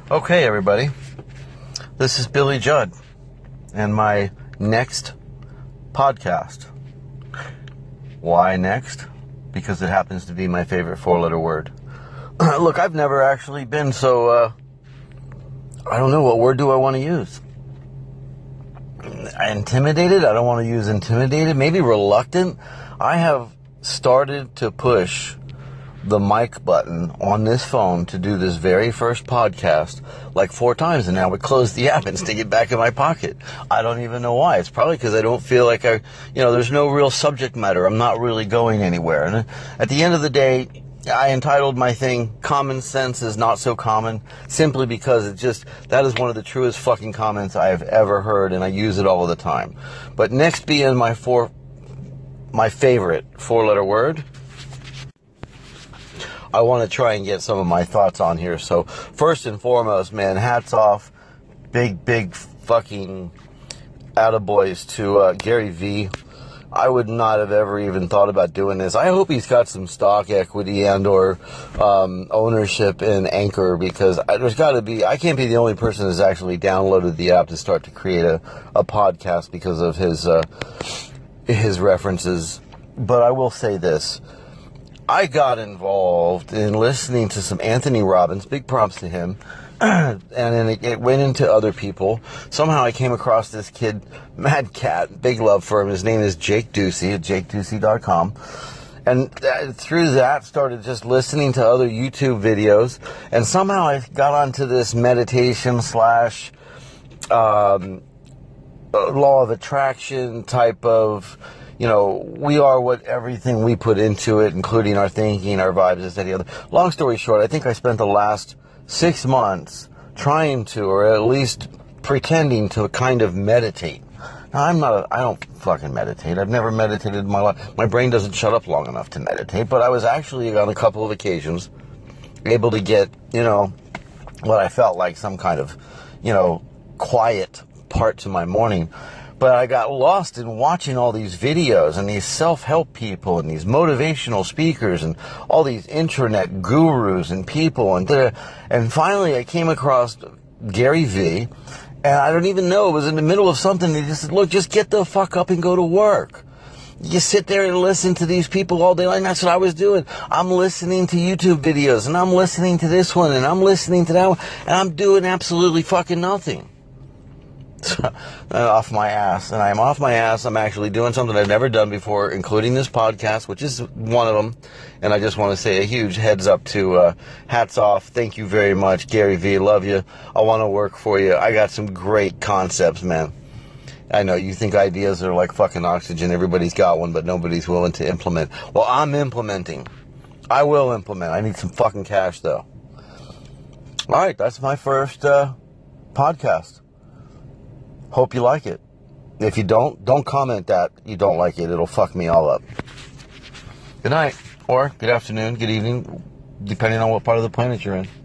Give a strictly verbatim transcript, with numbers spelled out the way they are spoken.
Okay, everybody. This is Billy Judd and my next podcast. Why next? Because it happens to be my favorite four-letter word. Look, I've never actually been so, uh, I don't know, what word do I want to use? Intimidated? I don't want to use intimidated. Maybe reluctant. I have started to push the mic button on this phone to do this very first podcast like four times, and now it closed the app and stick it back in my pocket. I don't even know why. It's probably because I don't feel like I, you know, there's no real subject matter. I'm not really going anywhere. And at the end of the day, I entitled my thing, Common Sense is Not So Common, simply because it just, that is one of the truest fucking comments I have ever heard, and I use it all the time. But next being my four, my favorite four-letter word, I want to try and get some of my thoughts on here. So first and foremost, man, hats off, big, big fucking attaboys to uh, Gary Vee. I would not have ever even thought about doing this. I hope he's got some stock equity and or um, ownership in Anchor, because I, there's got to be, I can't be the only person that's actually downloaded the app to start to create a, a podcast because of his uh, his references. But I will say this. I got involved in listening to some Anthony Robbins, big props to him, and then it, it went into other people. Somehow I came across this kid, Mad Cat, big love for him. His name is Jake Ducey at jake ducey dot com. And that, through that, started just listening to other YouTube videos, and somehow I got onto this meditation slash um, law of attraction type of, you know, we are what everything we put into it, including our thinking, our vibes, this, that, the other. Long story short, I think I spent the last six months trying to, or at least pretending to kind of meditate. Now, I'm not, a, I don't fucking meditate. I've never meditated in my life. My brain doesn't shut up long enough to meditate, but I was actually on a couple of occasions able to get, you know, what I felt like some kind of, you know, quiet part to my morning. But I got lost in watching all these videos and these self-help people and these motivational speakers and all these internet gurus and people. And and finally I came across Gary Vee, and I don't even know, it was in the middle of something. They just said, look, just get the fuck up and go to work. You sit there and listen to these people all day long. That's what I was doing. I'm listening to YouTube videos, and I'm listening to this one, and I'm listening to that one, and I'm doing absolutely fucking nothing. Off my ass. And I'm off my ass. I'm actually doing something I've never done before, including this podcast, which is one of them. And I just want to say a huge heads up to uh, hats off. Thank you very much, Gary Vee. Love you. I want to work for you. I got some great concepts, man. I know you think ideas are like fucking oxygen. Everybody's got one, but nobody's willing to implement. Well, I'm implementing. I will implement. I need some fucking cash, though. All right, that's my first uh, podcast. Hope you like it. If you don't, don't comment that you don't like it. It'll fuck me all up. Good night, or good afternoon, good evening, depending on what part of the planet you're in.